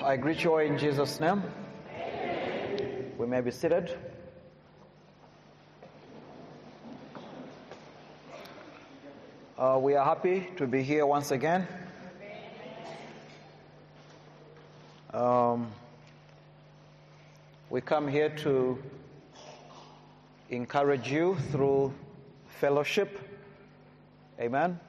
I greet you all in Jesus' name. We may be seated. We are happy to be here once again. We come here to encourage you through fellowship. Amen.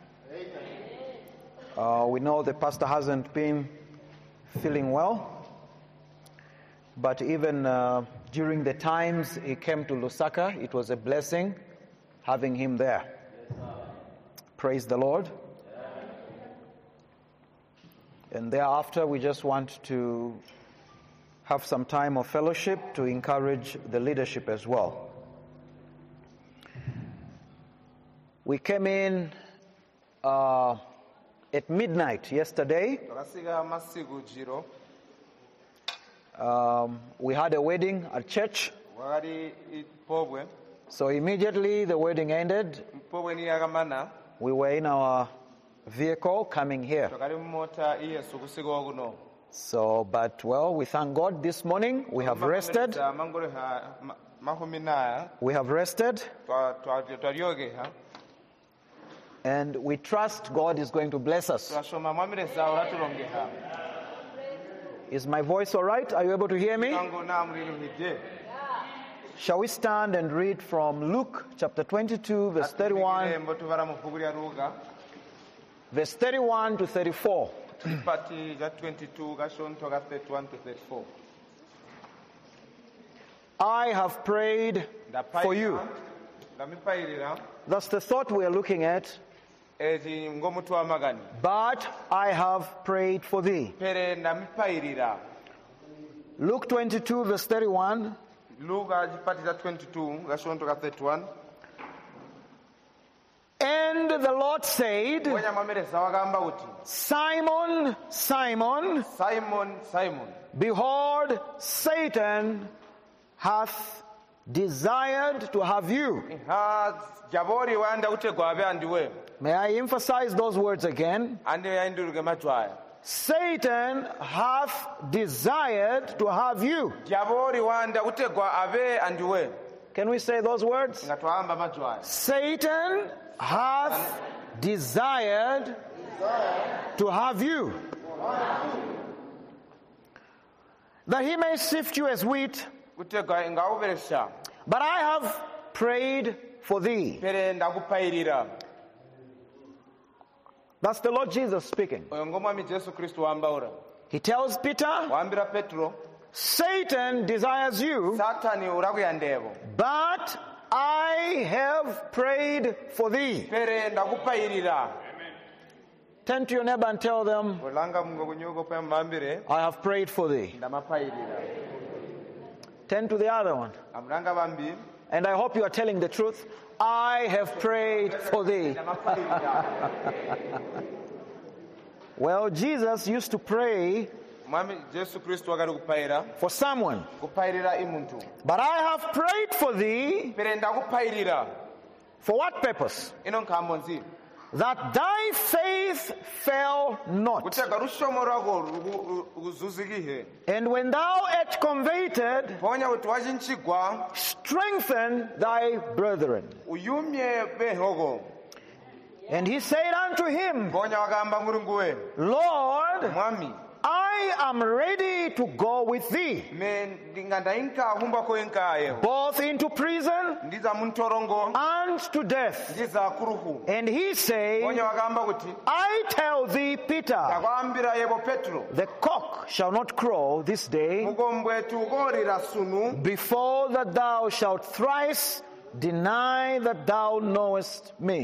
We know the pastor hasn't been feeling well, but even during the times he came to Lusaka, it was a blessing having him there. Praise the Lord. And thereafter, we just want to have some time of fellowship to encourage the leadership as well. We came in at midnight yesterday. We had a wedding at church. So immediately the wedding ended, we were in our vehicle coming here. So, but well, we thank God this morning. We have rested. We have rested. And we trust God is going to bless us. Is my voice all right? Are you able to hear me? Shall we stand and read from Luke chapter 22, verse 31, verse 31 to 34. I have prayed for you. That's the thought we are looking at. But I have prayed for thee. Luke 22, verse 31. And the Lord said, Simon, Simon, behold, Satan hath desired to have you. May I emphasize those words again? Satan hath desired to have you. Can we say those words? Satan hath desired to have you, that he may sift you as wheat. But I have prayed for thee. That's the Lord Jesus speaking. He tells Peter, Satan desires you, but I have prayed for thee. Turn to your neighbor and tell them, I have prayed for thee. Turn to the other one. And I hope you are telling the truth. I have prayed for thee. Well, Jesus used to pray for someone. But I have prayed for thee. For what purpose? That thy faith fail not. And when thou art converted, strengthen thy brethren. And he said unto him, Lord, I am ready to go with thee, both into prison and to death. And he said, I tell thee, Peter, the cock shall not crow this day before that thou shalt thrice deny that thou knowest me.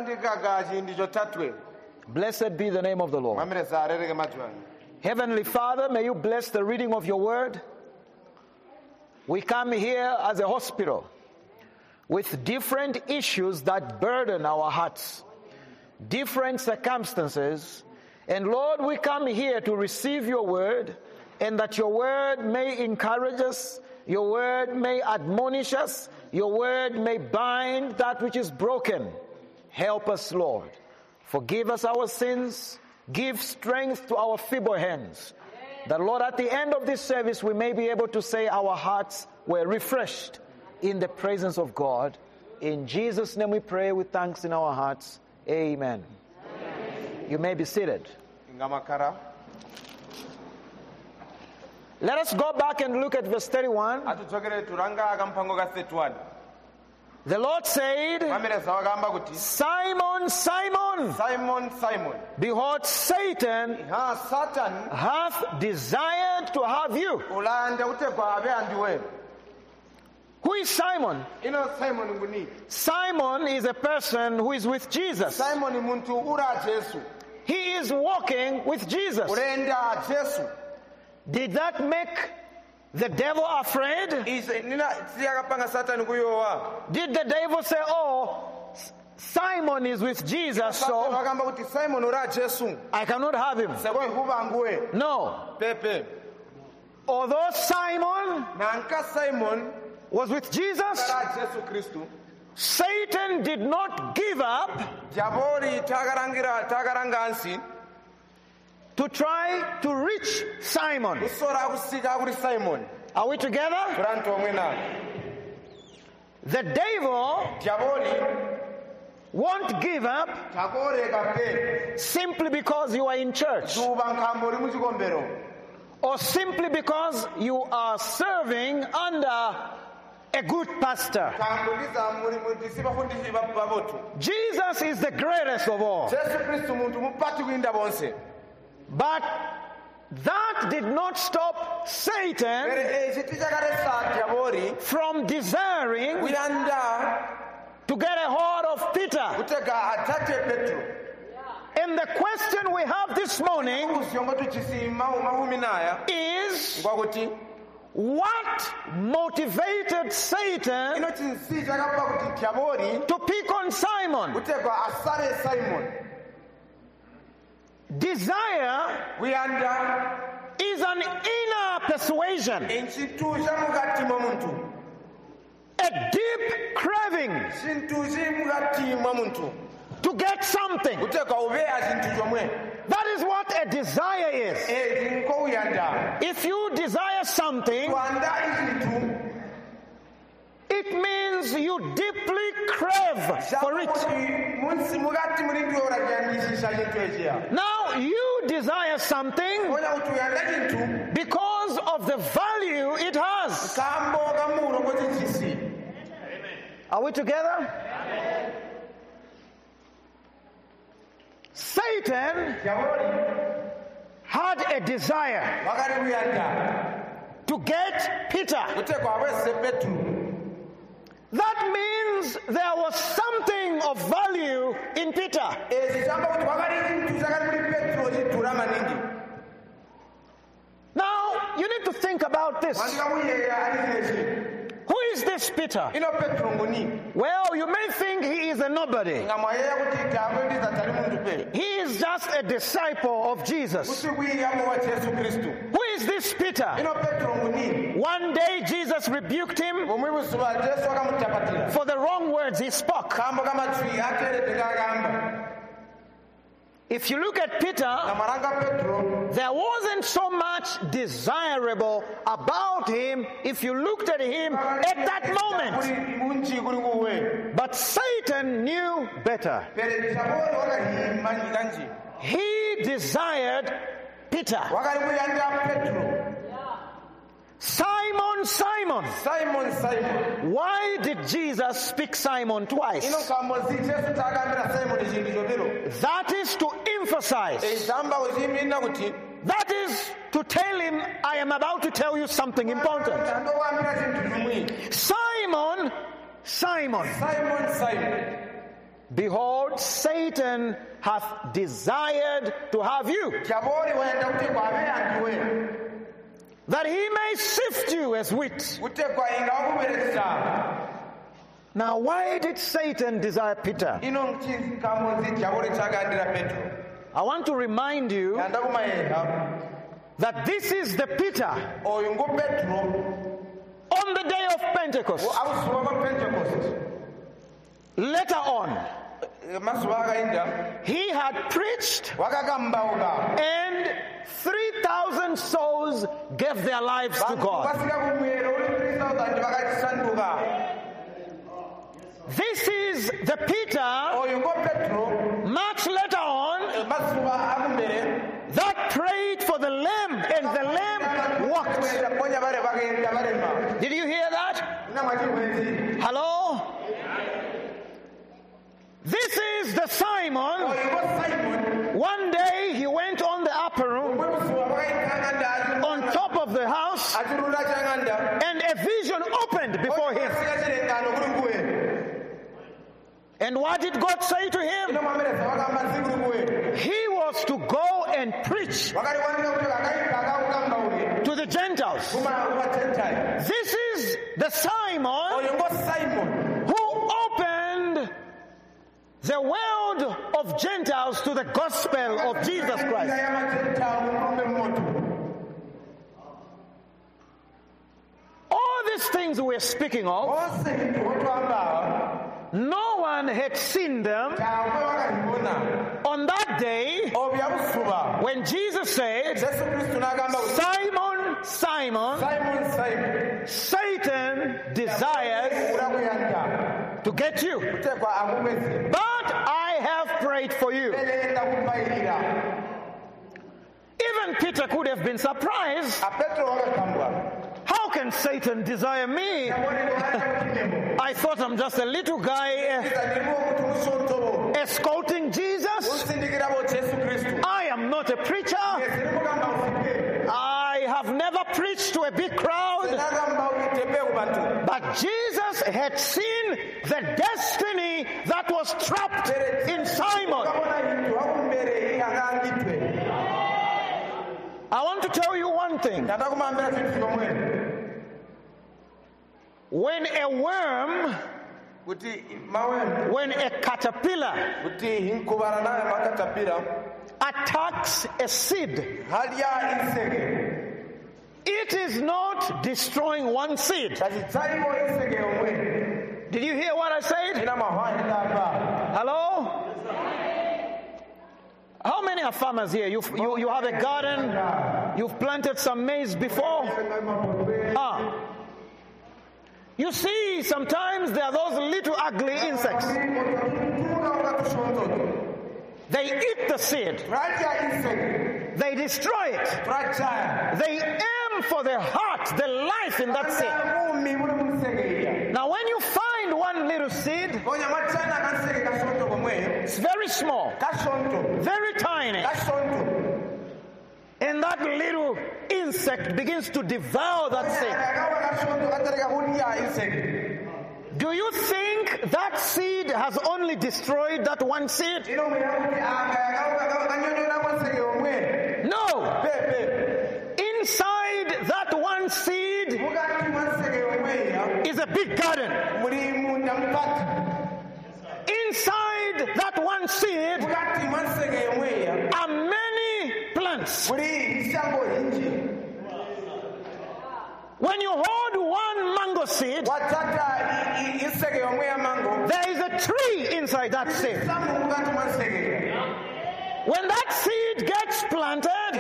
Blessed be the name of the Lord. Heavenly Father, may you bless the reading of your word. We come here as a hospital with different issues that burden our hearts, different circumstances. And Lord, we come here to receive your word, and that your word may encourage us, your word may admonish us, your word may bind that which is broken. Help us, Lord. Forgive us our sins. Give strength to our feeble hands. That, Lord, at the end of this service, we may be able to say our hearts were refreshed in the presence of God. In Jesus' name we pray with thanks in our hearts. Amen. You may be seated. Let us go back and look at verse 31. The Lord said, Simon, Simon, Simon, Simon, behold, Satan hath desired to have you. Who is Simon? Simon is a person who is with Jesus. He is walking with Jesus. Did that make the devil afraid? Did the devil say, oh, Simon is with Jesus, so I cannot have him? No. Although Simon was with Jesus, Satan did not give up to try to reach Simon. Are we together? The devil won't give up simply because you are in church, or simply because you are serving under a good pastor. Jesus is the greatest of all. But that did not stop Satan from desiring to get a hold of Peter. And the question we have this morning is, what motivated Satan to pick on Simon? Desire is an inner persuasion, a deep craving to get something. That is what a desire is. If you desire something, it means you deeply crave for it. Now you desire something because of the value it has. Are we together? Satan had a desire to get Peter. That means there was something of value in Peter. Now, you need to think about this. Who is this Peter? Well, you may think he is a nobody. He is just a disciple of Jesus. Who is this Peter? One day Jesus rebuked him for the wrong words he spoke. If you look at Peter, there wasn't so much desirable about him if you looked at him at that moment. But Satan knew better. He desired Peter. Simon, Simon. Simon, Simon. Why did Jesus speak Simon twice? That is to emphasize. That is to tell him, I am about to tell you something important. Simon, Simon. Simon, Simon. Behold, Satan hath desired to have you, that he may sift you as wheat. Now, why did Satan desire Peter? I want to remind you that this is the Peter on the day of Pentecost. Later on, he had preached, and 3,000 souls gave their lives to God. This is the Peter much later on that prayed for the lamb, and the lamb walked. Did you hear that? Hello? This is the Simon. One day he went on the upper room on top of the house, and a vision opened before him. And what did God say to him? He was to go and preach to the Gentiles. This is the Simon who opened the world of Gentiles to the gospel of Jesus Christ. All these things we're speaking of, no one had seen them on that day when Jesus said, Simon, Simon, Satan desires to get you, but I have prayed for you. Even Peter could have been surprised. How can Satan desire me? I thought I'm just a little guy escorting Jesus. I am not a preacher. I have never preached to a big crowd. But Jesus had seen the destiny that was trapped in Simon. I want to tell you one thing. When a worm, when a caterpillar attacks a seed, it is not destroying one seed. Did you hear what I said? Hello? How many are farmers here? You have a garden, you've planted some maize before? You see, sometimes there are those little ugly insects. They eat the seed. They destroy it. They aim for the heart, the life in that seed. Now when you find one little seed, it's very small, very tiny, and that little insect begins to devour that seed. Do you think that seed has only destroyed that one seed? No. Inside that one seed is a big garden. Inside that one seed are many plants. When you hold one mango seed, there is a tree inside that seed. When that seed gets planted,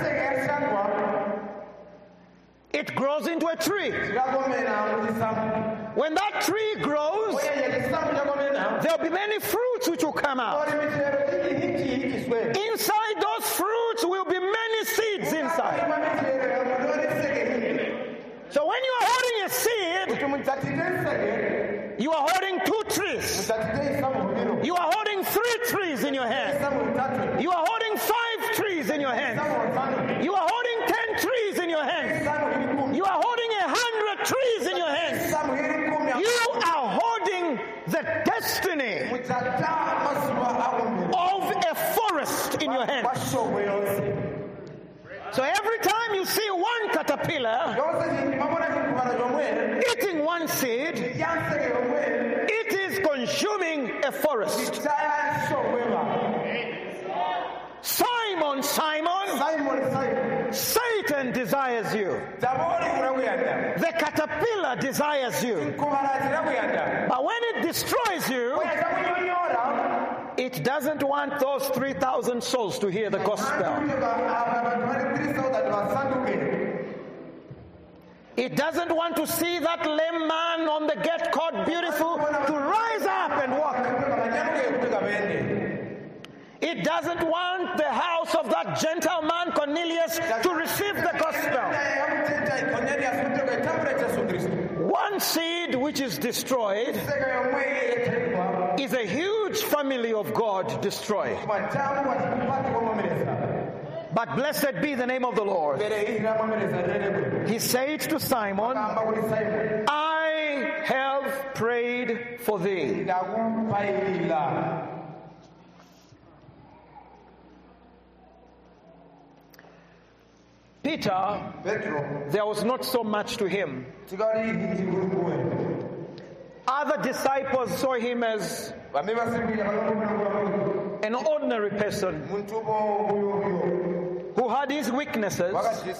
it grows into a tree. When that tree grows, there will be many fruits which will come out. Inside those fruits will be many seeds inside. So when you are holding a seed, you are holding 2 trees. You are holding 3 trees in your hand. You are holding 5 trees in your hand. You are holding 10 trees in your hand. You are holding 100 trees in your hand. You are holding the destiny of a forest in your hand. So every time you see one caterpillar eating one seed, it is consuming a forest. Simon, Simon, Satan desires you. The caterpillar desires you. But when it destroys you, It doesn't want those 3,000 souls to hear the gospel. It doesn't want to see that lame man on the gate called Beautiful to rise up and walk. It doesn't want the house of that gentleman Cornelius to receive the gospel. One seed which is destroyed is a huge family of God destroyed. But blessed be the name of the Lord. He said to Simon, I have prayed for thee. Peter, there was not so much to him. Other disciples saw him as an ordinary person who had his weaknesses,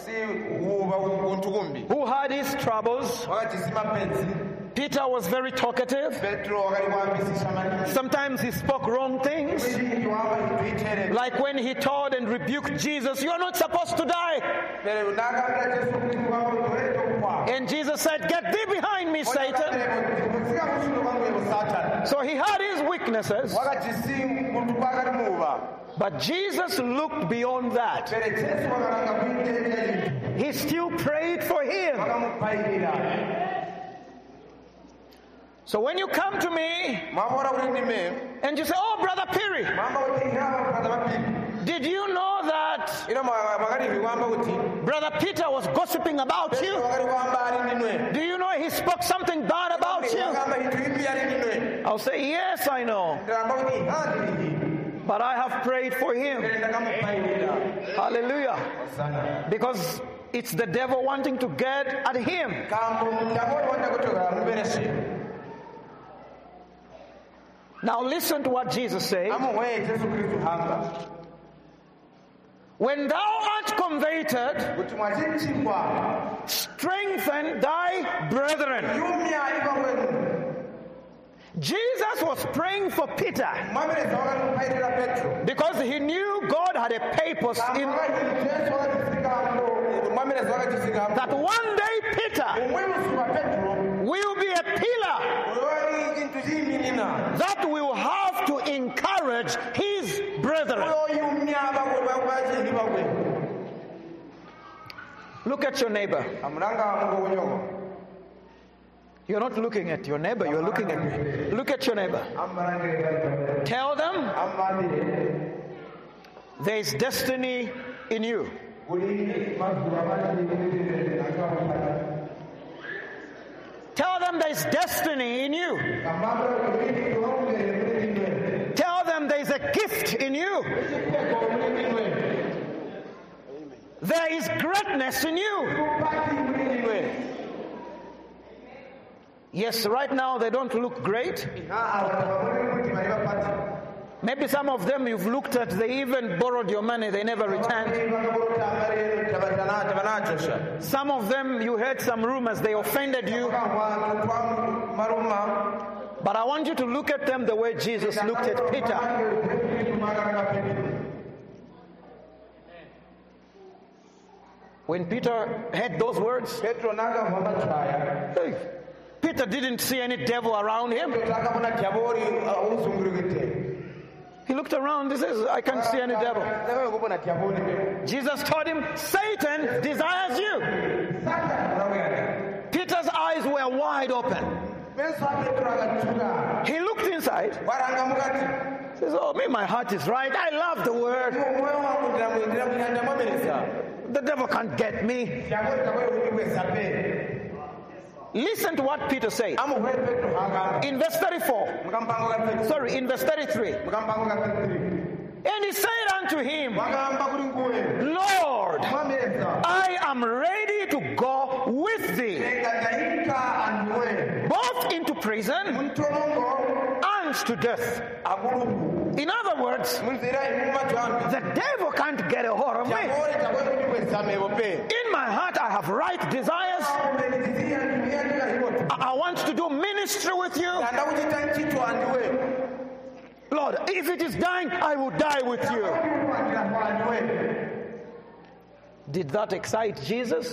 who had his troubles. Peter was very talkative. Sometimes he spoke wrong things. Like when he told and rebuked Jesus, you are not supposed to die. And Jesus said, get thee behind me, Satan. So he had his weaknesses. But Jesus looked beyond that. He still prayed for him. So when you come to me and you say, oh, Brother Piri, did you know that Brother Peter was gossiping about you? Do you know he spoke something bad about you? I'll say, yes, I know. But I have prayed for him. Hallelujah. Because it's the devil wanting to get at him. Now listen to what Jesus said. When thou art converted, strengthen thy brethren. Jesus was praying for Peter because he knew God had a purpose in that one day Peter will be a pillar that will have to encourage his brethren. Look at your neighbor. You're not looking at your neighbor, you're looking at me. Look at your neighbor. Tell them there is destiny in you. Tell them there is destiny in you. Tell them there is a gift in you. There is greatness in you. Yes, right now they don't look great. Maybe some of them you've looked at, they even borrowed your money, they never returned. Some of them you heard some rumors, they offended you. But I want you to look at them the way Jesus looked at Peter. When Peter heard those words, Peter didn't see any devil around him. He looked around, he says, I can't see any devil. Jesus told him, Satan desires you. Peter's eyes were wide open. He looked inside. He says, oh, my heart is right. I love the word. The devil can't get me. Listen to what Peter said. In verse 34. Sorry, in verse 33. And he said unto him, Lord, I am ready to go with thee, both into prison and to death. In other words, the devil can't get a hold of me. In my heart I have right desires. I want to do ministry with you. Lord, Lord, if it is dying, I will die with you. Did that excite Jesus?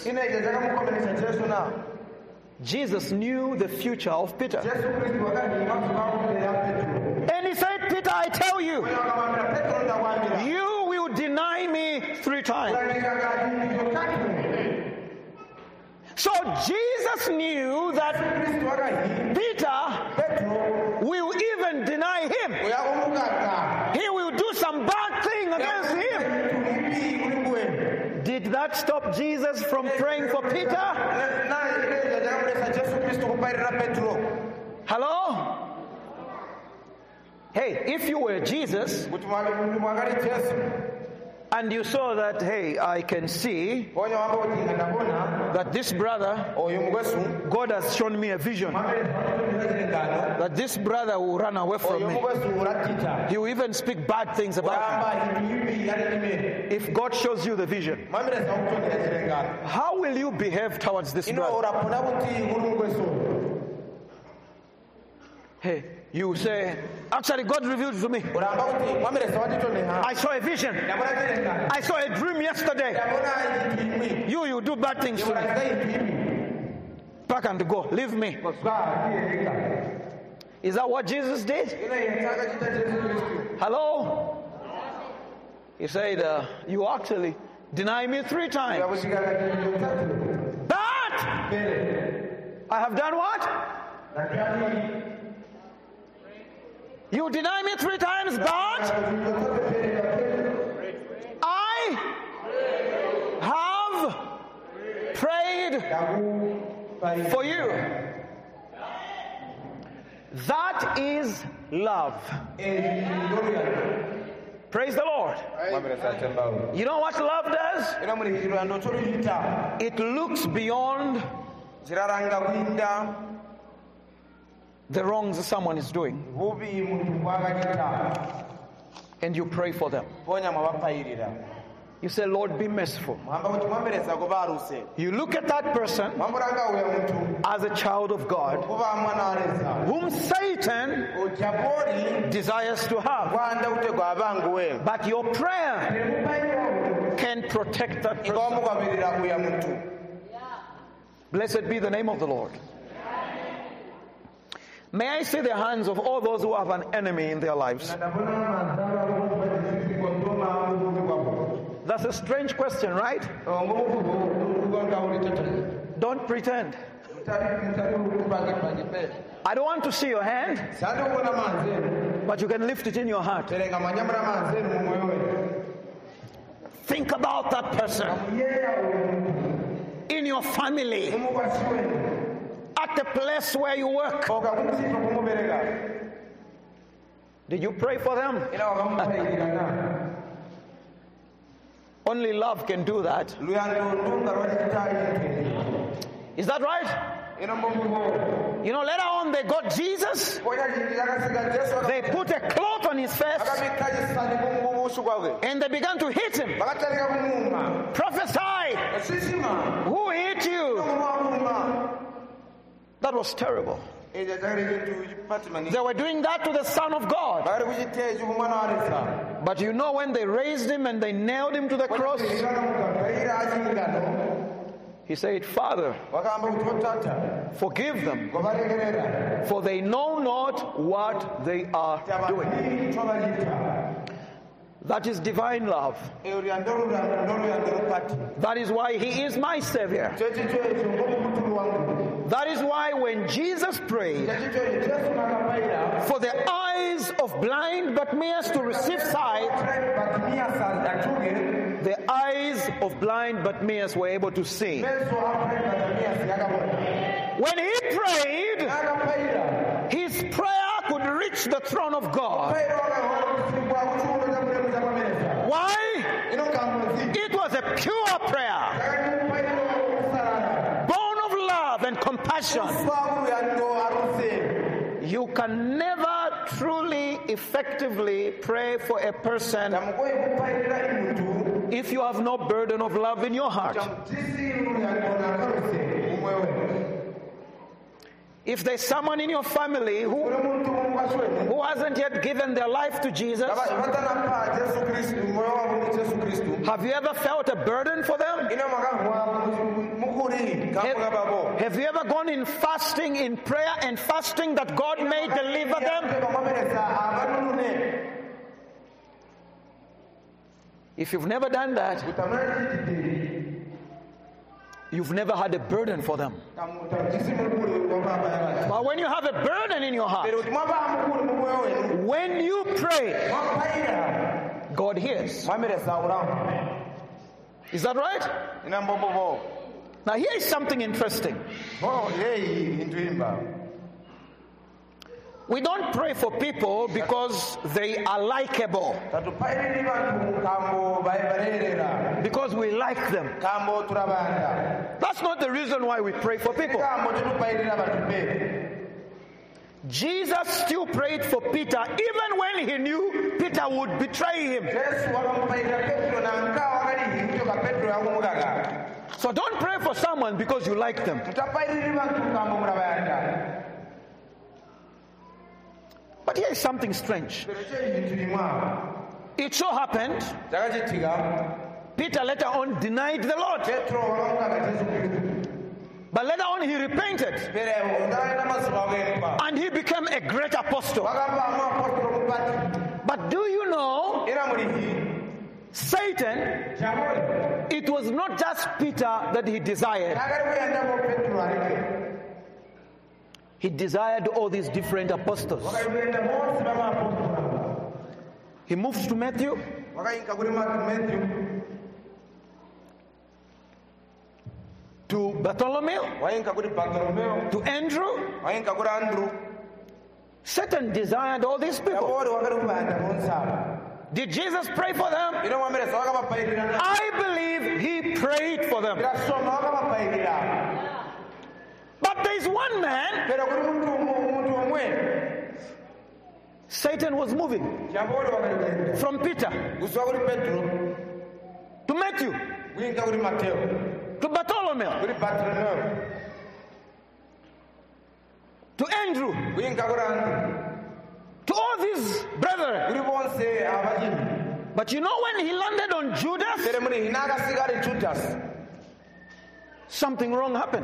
Jesus knew the future of Peter. And he said, Peter, I tell you, you will deny me 3 times. So Jesus knew that Peter will even deny him. He will do some bad thing against him. Did that stop Jesus from praying for Peter? Hello? Hey, if you were Jesus and you saw that, hey, I can see that this brother, God has shown me a vision that this brother will run away from me. He will even speak bad things about me. If God shows you the vision, how will you behave towards this brother? Hey, you say, actually God revealed to me. I saw a vision. I saw a dream yesterday. You do bad things to me. Pack and go. Leave me. Is that what Jesus did? Hello? He said, you actually deny me 3 times. But I have done what? You deny me 3 times, but I have prayed for you. That is love. Praise the Lord. You know what love does? It looks beyond the wrongs someone is doing, and you pray for them. You say, Lord, be merciful. You look at that person as a child of God whom Satan desires to have. But your prayer can protect that person. Blessed be the name of the Lord. May I see the hands of all those who have an enemy in their lives? That's a strange question, right? Don't pretend. I don't want to see your hand, but you can lift it in your heart. Think about that person in your family, at the place where you work. Did you pray for them? Only love can do that. Is that right? You know, later on they got Jesus. They put a cloth on his face and they began to hit him. Prophesy. Who hit you? That was terrible. They were doing that to the Son of God. But you know, when they raised him and they nailed him to the cross, he said, Father, forgive them, for they know not what they are doing. That is divine love. That is why he is my Savior. That is why when Jesus prayed for the eyes of blind Bartimaeus to receive sight, the eyes of blind Bartimaeus were able to see. When he prayed, his prayer could reach the throne of God. Why? It was a pure prayer, born of love and compassion. You can never truly, effectively pray for a person if you have no burden of love in your heart. If there's someone in your family who hasn't yet given their life to Jesus, have you ever felt a burden for them? Have you ever gone in fasting, in prayer and fasting that God may deliver them? If you've never done that, you've never had a burden for them. But when you have a burden in your heart, when you pray, God hears. Is that right? Now here is something interesting. We don't pray for people because they are likable, because we like them. That's not the reason why we pray for people. Jesus still prayed for Peter even when he knew Peter would betray him. So don't pray for someone because you like them. But here is something strange. It so happened Peter later on denied the Lord. But later on he repented. And he became a great apostle. But do you know, Satan, it was not just Peter that he desired. He desired all these different apostles. He moves to Matthew. To Bartholomew. To Andrew. Satan desired all these people. Did Jesus pray for them? I believe he prayed for them. But there is one man, Satan was moving from Peter to Matthew, to Bartholomew, to Andrew, to all these brethren. But you know when he landed on Judas, something wrong happened.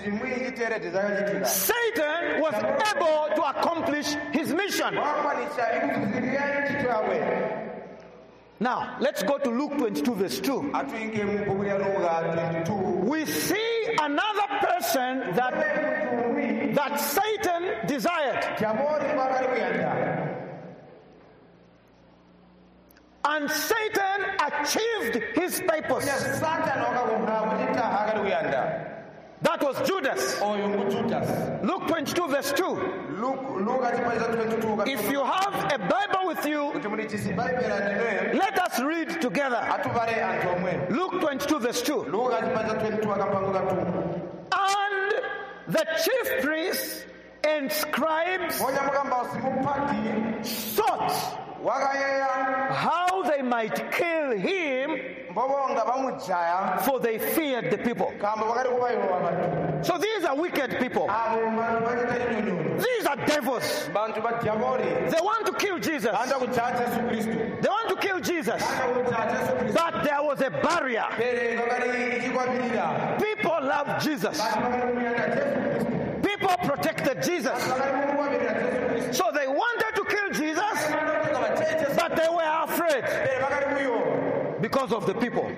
Satan was able to accomplish his mission. Now, let's go to Luke 22 verse 2. We see another person that Satan desired. And Satan achieved his purpose. That was Judas. Luke 22 verse 2. If you have a Bible with you, let us read together. Luke 22 verse 2. And the chief priests and scribes sought how they might kill him, for they feared the people. So these are wicked people. These are devils. They want to kill Jesus. They want to kill Jesus. But there was a barrier. People love Jesus. People protected Jesus. So they wanted to kill Jesus, but they were afraid because of the people.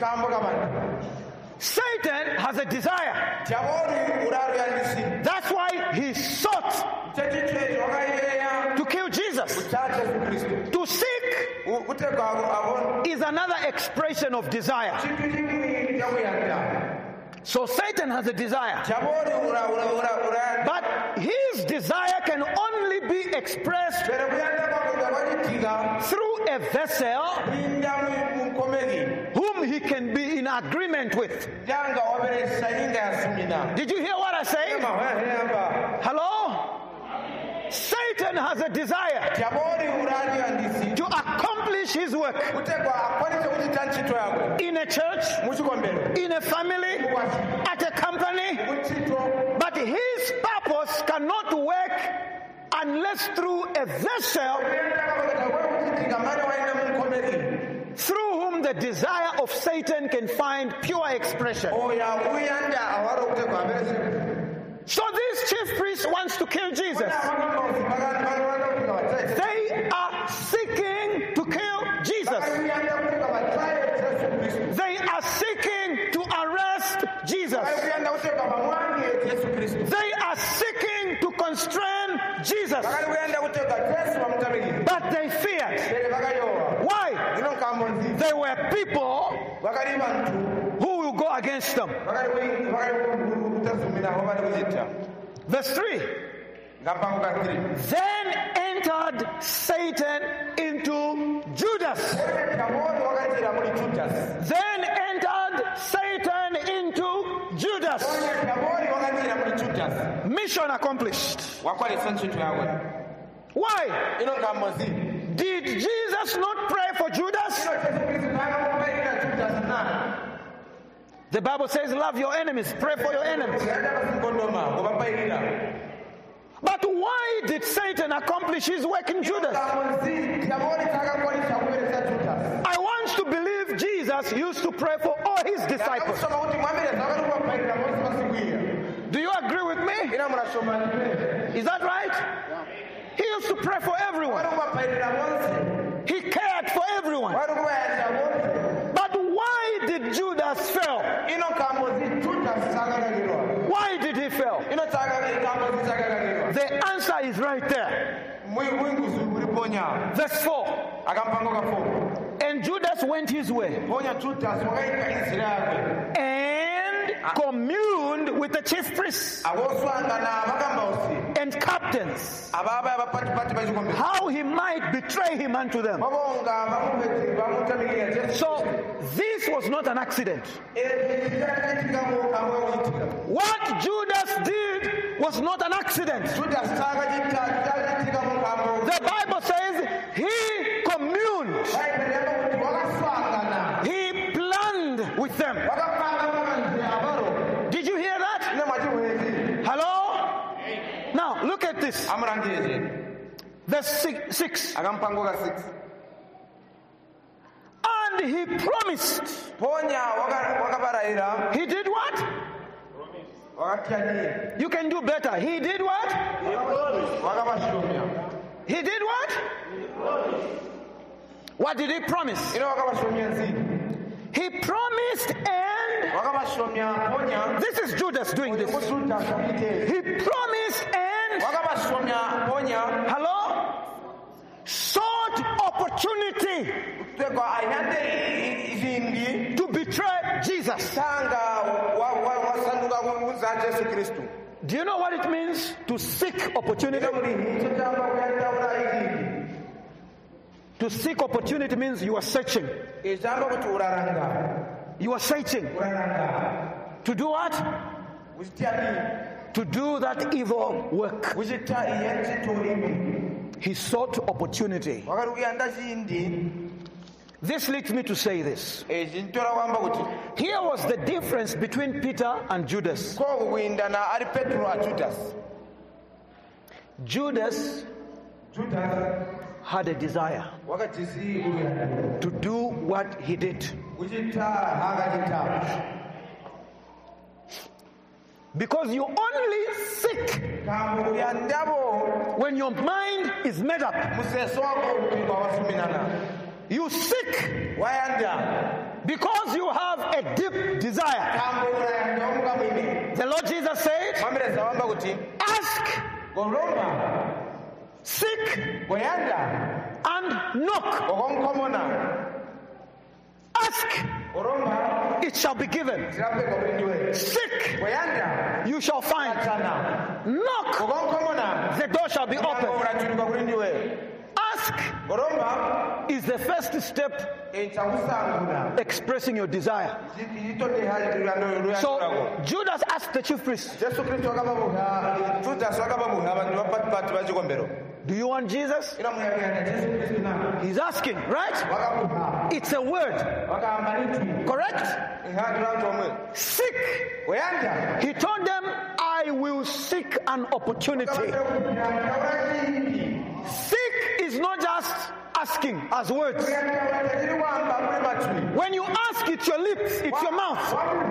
Satan has a desire. That's why he sought to kill Jesus. To seek is another expression of desire. So Satan has a desire. But his desire can only be expressed through a vessel whom he can be in agreement with. Did you hear what I say? Hello? Satan has a desire to accomplish his work in a church, in a family, at a company, but his purpose cannot unless through a vessel through whom the desire of Satan can find pure expression. So this chief priest wants to kill Jesus. They are seeking to kill Jesus. They are seeking to arrest Jesus. They are seeking to constrain Jesus. But they feared. Why? They were people who will go against them. Verse 3. Then entered Satan into Judas. Then entered Satan into Judas. Mission accomplished. Why? Did Jesus not pray for Judas? The Bible says, love your enemies, pray for your enemies. But why did Satan accomplish his work in Judas? I want to believe Jesus used to pray for all his disciples. Do you agree with me? Is that right? He used to pray for everyone. He cared for everyone. But why did Judas fail? Why did he fail? The answer is right there. Verse 4. And Judas went his way and communed with the chief priests and captains how he might betray him unto them. So this was not an accident. What Judas did was not an accident. The Bible says he communed. He planned with them. Did you hear that? Hello? Now look at this. Verse 6. And he promised. He did what? You can do better. He did what? He did what? What did he promise? He promised, and this is Judas doing this. He promised and hello? Sought opportunity to betray Jesus. Do you know what it means to seek opportunity? To seek opportunity means you are searching. You are searching. To do what? To do that evil work. He sought opportunity. This leads me to say this. Here was the difference between Peter and Judas. Judas had a desire to do what he did. Because you only seek when your mind is made up. You seek because you have a deep desire. The Lord Jesus said, ask, seek, and knock. Ask, it shall be given. Seek, you shall find. Knock, the door shall be opened. Ask is the first step expressing your desire. So Judas asked the chief priest, do you want Jesus? He's asking, right? It's a word. Correct? Seek. He told them, I will seek an opportunity. Seek is not just asking as words. When you ask, it's your lips, it's your mouth.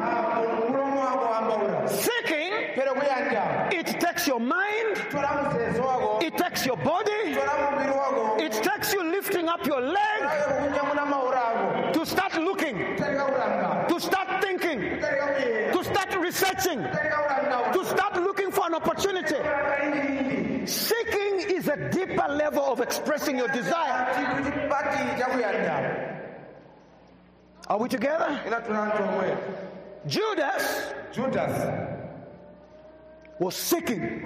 Seeking, it takes your mind, it takes your body, it takes you lifting up your leg to start looking, to start thinking, to start researching, to start looking for an opportunity. Seeking is a deeper level of expressing your desire. Are we together? Judas was seeking,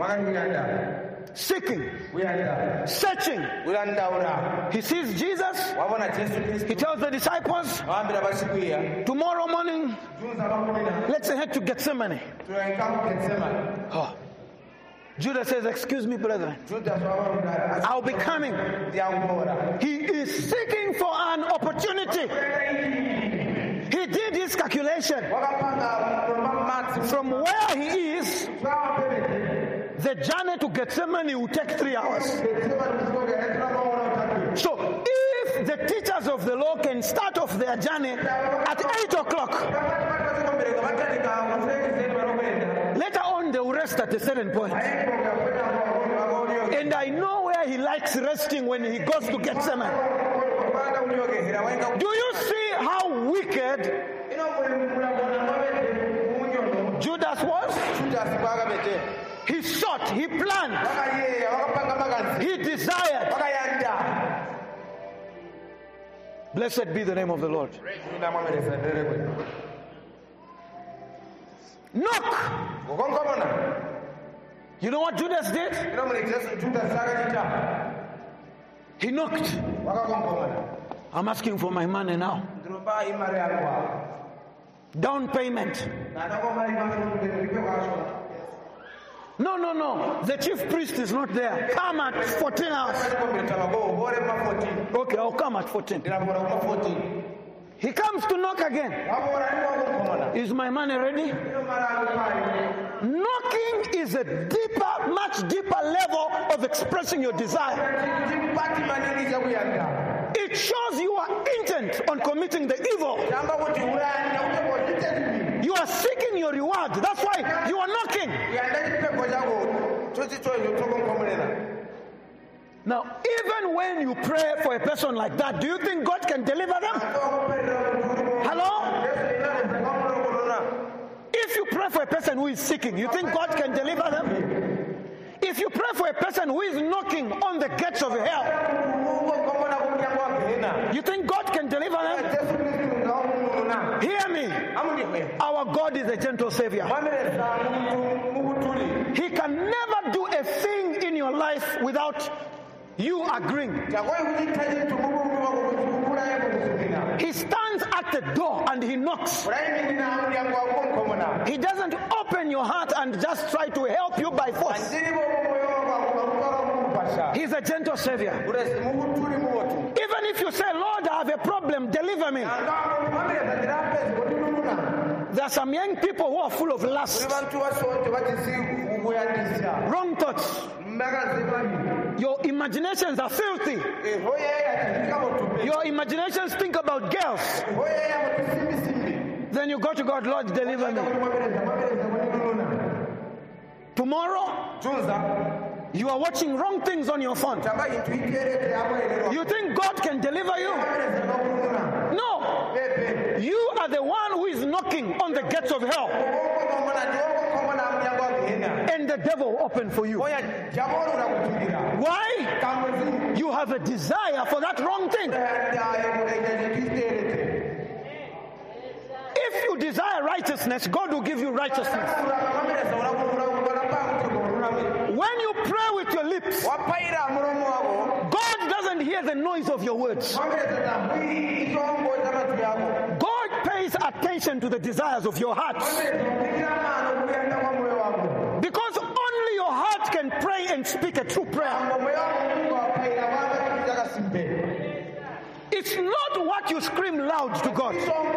searching. He sees Jesus. He tells the disciples, tomorrow morning, let's head to Gethsemane. Oh. Judas says, excuse me, brethren, I'll be coming. He is seeking for an opportunity. He did his calculation. From where he is, the journey to Gethsemane will take 3 hours. So if the teachers of the law can start off their journey at 8 o'clock, later on they will rest at a certain point. And I know where he likes resting when he goes to Gethsemane. Do you see how wicked Judas was? He sought, he planned, he desired. Blessed be the name of the Lord. Knock. You know what Judas did? He knocked. I'm asking for my money now. Down payment. No. The chief priest is not there. Come at 14 hours. Okay, I'll come at 14. He comes to knock again. Is my money ready? Knocking is a deeper, much deeper level of expressing your desire. It shows your intent on committing the evil. You are seeking your reward. That's why you are knocking. Now, even when you pray for a person like that, do you think God can deliver them? Hello? If you pray for a person who is seeking, you think God can deliver them? If you pray for a person who is knocking on the gates of hell, you think God can deliver them? Hear me. Our God is a gentle Savior. He can never do a thing in your life without you agreeing. He stands at the door and he knocks. He doesn't open your heart and just try to help you by force. He's a gentle Savior. Even if you say, Lord, I have a problem, deliver me. There are some young people who are full of lust, wrong thoughts. Your imaginations are filthy. Your imaginations think about girls. Then you go to God, Lord, deliver me. Tomorrow, you are watching wrong things on your phone. You think God can deliver you? No. You are the one who is knocking on the gates of hell. And the devil will open for you. Why? You have a desire for that wrong thing. If you desire righteousness, God will give you righteousness. When you pray with your lips, God doesn't hear the noise of your words. God pays attention to the desires of your heart. Because only your heart can pray and speak a true prayer. It's not what you scream loud to God.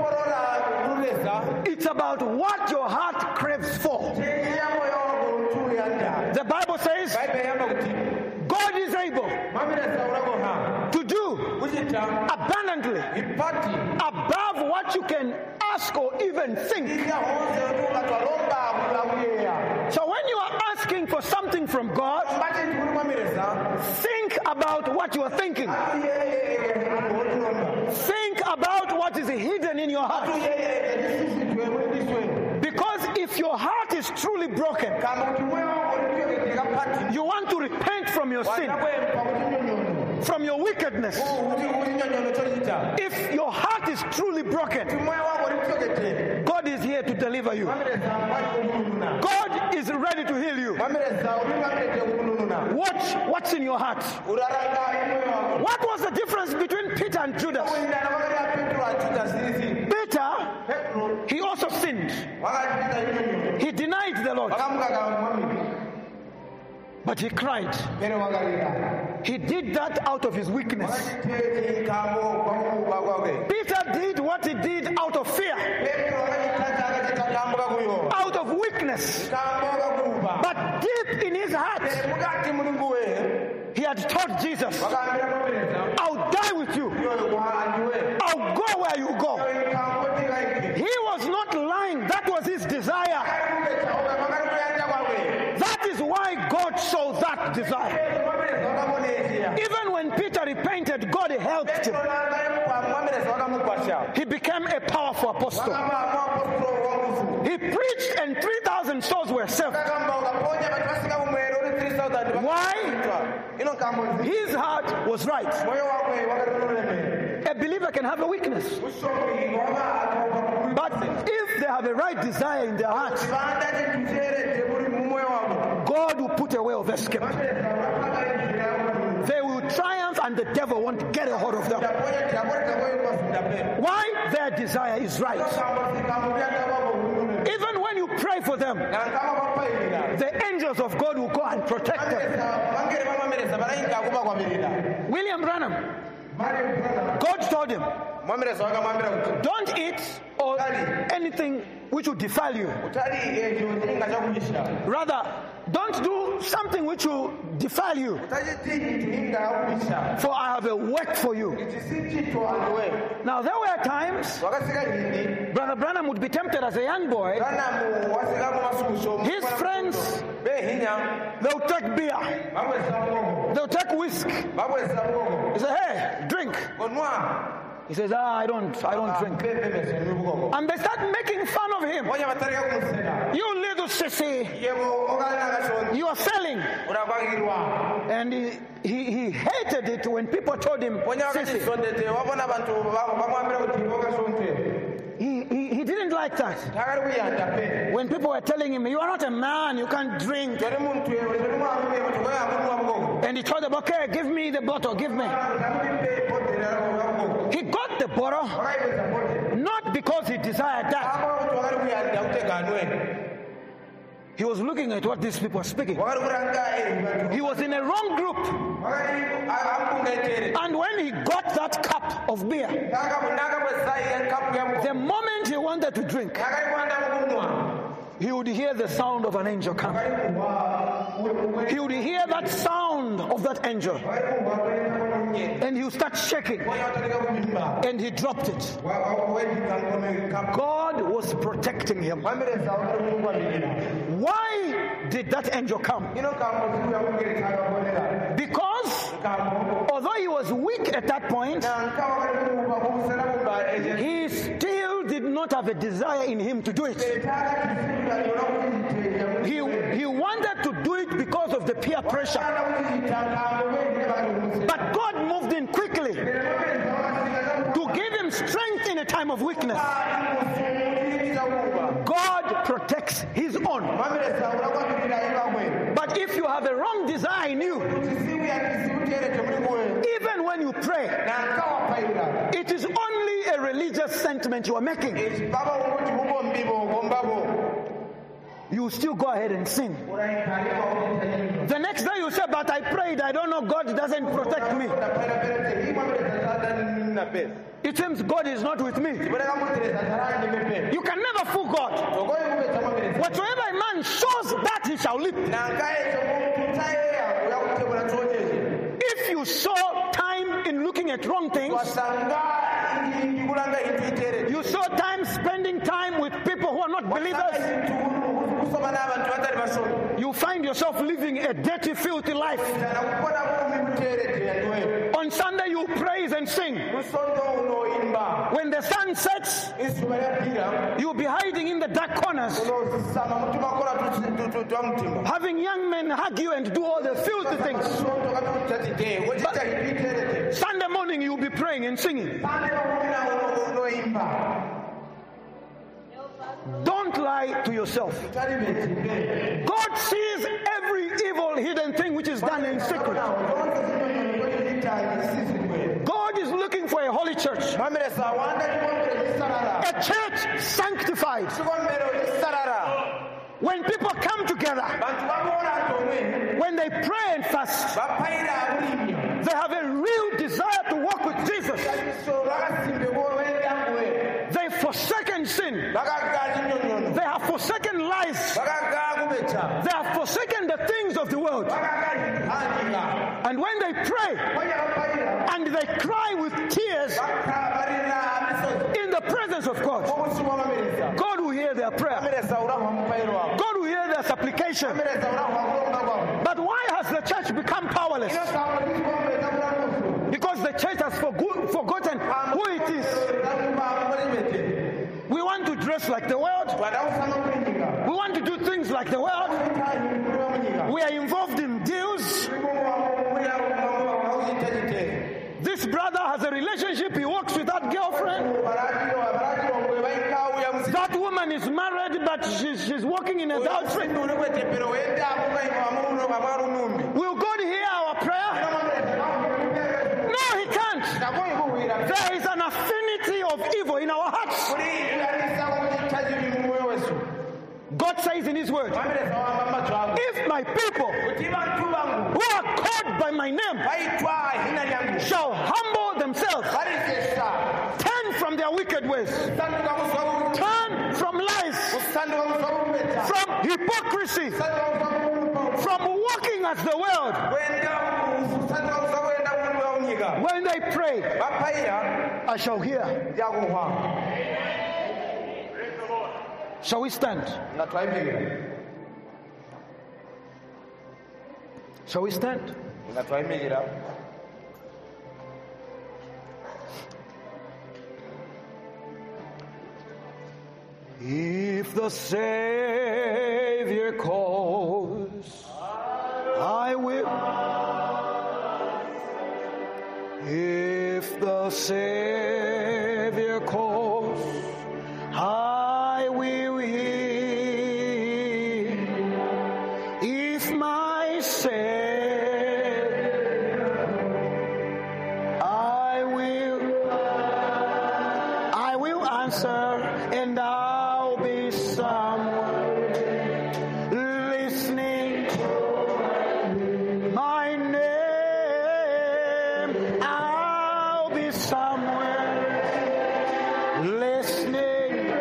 It's about what your heart craves for. The Bible says, God is able abundantly above what you can ask or even think. So when you are asking for something from God, think about what you are thinking. Think about what is hidden in your heart. Because if your heart is truly broken, you want to repent from your sin, from your wickedness. If your heart is truly broken, God is here to deliver you. God is ready to heal you. Watch what's in your heart. What was the difference between Peter and Judas? Peter, he also sinned. He denied the Lord. But he cried. He did that out of his weakness. Peter did what he did out of fear, out of weakness. But deep in his heart, he had told Jesus, I'll die with you. I'll go where you go. He was not lying. That was his desire. That is why God saw that desire. Even when Peter repented, God helped him. He became a powerful apostle. He preached and 3,000 souls were saved. Why? His heart was right. A believer can have a weakness. But if they have a right desire in their heart, God will put a way of escape. They will triumph and the devil won't get a hold of them. Why? Their desire is right. Even when you pray for them, the angels of God will go and protect them. William Branham, God told him, don't eat or anything which will defile you. Rather, don't do something which will defile you. For I have a work for you. Now, there were times Brother Branham would be tempted as a young boy. His friends, they'll take beer. They'll take whiskey. He said, hey, drink. He says, I don't drink. And they start making fun of him. You little sissy. You are failing. And he hated it when people told him sissy. He didn't like that. When people were telling him, you are not a man, you can't drink. And he told them, okay, give me the bottle, give me. He got the bottle, not because he desired that. He was looking at what these people were speaking. He was in a wrong group. And when he got that cup of beer, the moment he wanted to drink, he would hear the sound of an angel come. He would hear that sound of that angel. And he would start shaking. And he dropped it. God was protecting him. Why did that angel come? Because although he was weak at that point, he still did not have a desire in him to do it. He wanted to do it because of the peer pressure. But God moved in quickly to give him strength in a time of weakness. God protects his own. But if you have a wrong desire in you, even when you pray, it is only a religious sentiment you are making. You still go ahead and sin. The next day you say, but I prayed, I don't know, God doesn't protect me. It seems God is not with me. You can never fool God. Whatsoever a man sows, that he shall reap. If you sow time in looking at wrong things. You saw time spending time with people who are not believers. You find yourself living a dirty, filthy life. On Sunday you praise and sing. When the sun sets, you'll be hiding in the dark corners, having young men hug you and do all the filthy things. But Sunday morning you'll be praying and singing. Don't lie to yourself. God sees every evil hidden thing which is done in secret. God is looking for a holy church. A church sanctified. When people come together, when they pray and fast, they have a real desire to walk with Jesus. They've forsaken sin. They have forsaken lies. They have forsaken the things of the world. And when they pray and they cry with tears in the presence of God, God will hear their prayer. God will hear their supplication. But why has the church become powerless? Because the church has forgotten who it is. We want to dress like the world. We want to do things like the world. We are involved in deals. This brother has a relationship. He works with that girlfriend. That woman is married, but she's walking in adultery. Will God hear our prayer? No, He can't. There is an affinity of evil in our hearts. God says in His word, if my people who are called by my name shall humble themselves, turn from their wicked ways, turn from lies, from hypocrisy, from walking as the world, when they pray, I shall hear. Shall we stand? Shall we stand? If the Savior calls, I will. If the Savior calls, I will hear. If my Savior, I will answer, and I'll be somewhere listening. My name, I'll be somewhere listening.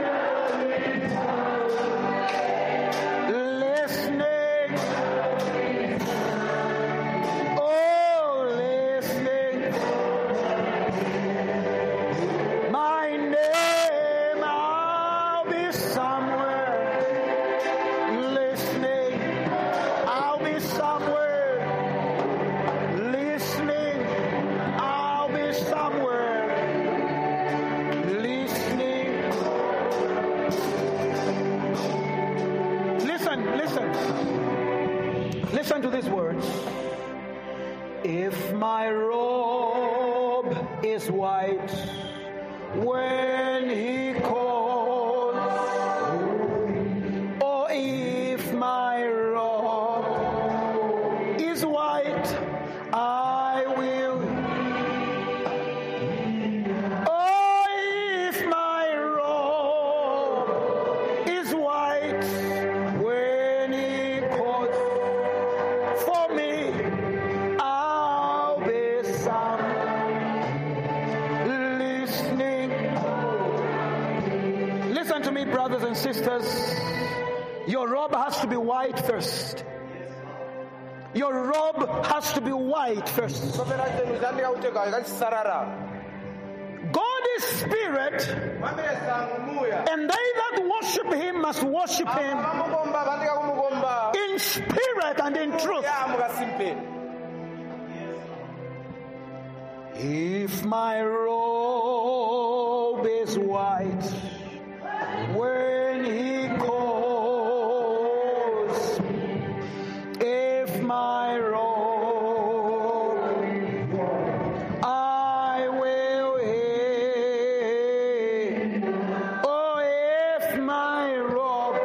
Listen to these words. If my robe is white when He calls, or if my robe is white, I will. Oh, if my robe is white when He calls for me, I'll be listening. Listen to me, brothers and sisters. Your robe has to be white first. Your robe has to be white first. God is spirit, and they that worship him must worship him in spirit and in truth. If my robe is white when he calls, if my robe, I will hear. Oh, if my robe,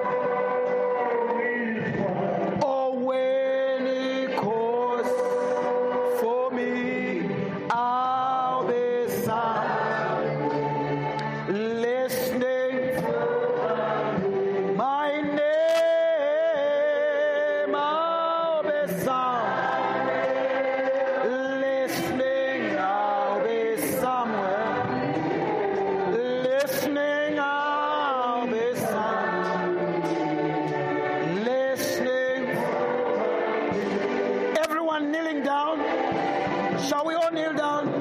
oh, when he calls for me, I'll be sound, listening. My name, I'll be sound, listening. I'll be somewhere, listening. I'll be sound, listening. Everyone kneeling down. Shall we all kneel down?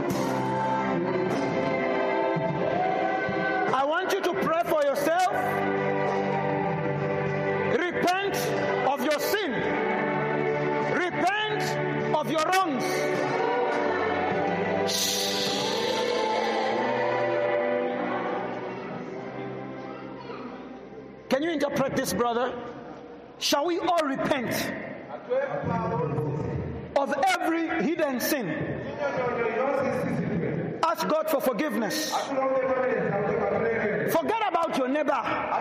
I want you to pray for yourself. Repent of your sin. Repent of your wrongs. Can you interpret this, brother? Shall we all repent of every hidden sin? Ask God for forgiveness. Forget about your neighbor.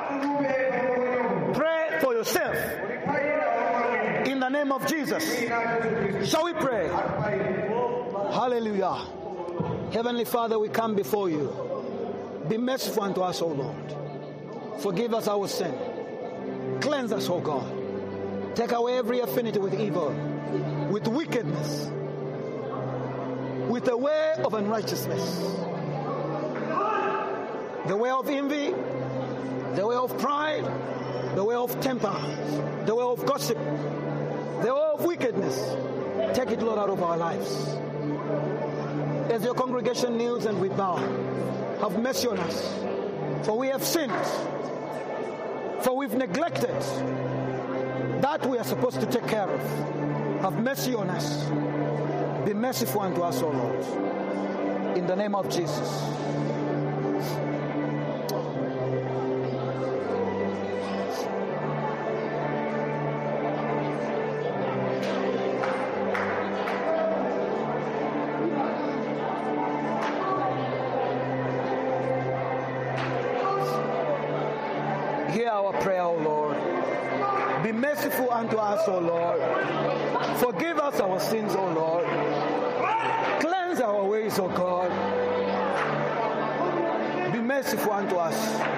Pray for yourself. In the name of Jesus. Shall we pray? Hallelujah. Heavenly Father, we come before you. Be merciful unto us, O Lord. Forgive us our sin. Cleanse us, O God. Take away every affinity with evil, with wickedness, with the way of unrighteousness, the way of envy, the way of pride, the way of temper, the way of gossip, the way of wickedness. Take it, Lord, out of our lives. As your congregation kneels and we bow, have mercy on us, for we have sinned, for we've neglected that we are supposed to take care of. Have mercy on us. Be merciful unto us, O Lord. In the name of Jesus. Hear our prayer, O Lord. Be merciful unto us, O Lord. Forgive us our sins, O Lord. Cleanse our ways, O God. Be merciful unto us.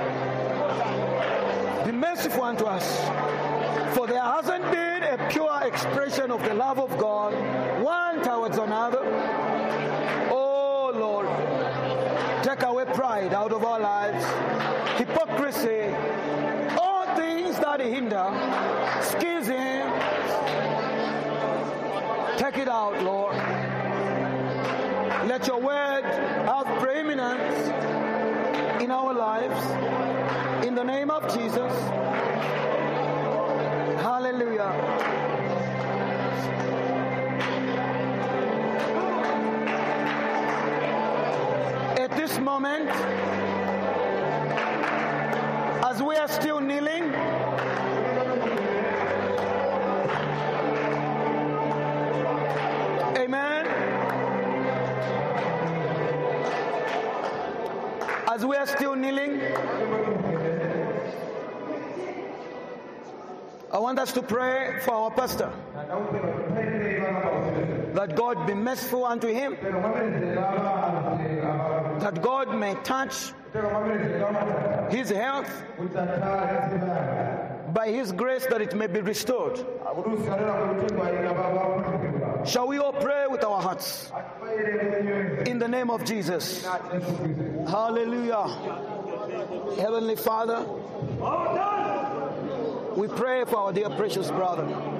Be merciful unto us. For there hasn't been a pure expression of the love of God, one towards another. Oh Lord, take away pride out of our lives, hypocrisy, all things that hinder, schism. Take it out, Lord. Let your word have preeminence in our lives. In the name of Jesus. Hallelujah. At this moment, as we are still kneeling, amen. As we are still kneeling, I want us to pray for our pastor, that God be merciful unto him, that God may touch his health by his grace, that it may be restored. Shall we all pray with our hearts? In the name of Jesus. Hallelujah. Heavenly Father, we pray for our dear precious brother.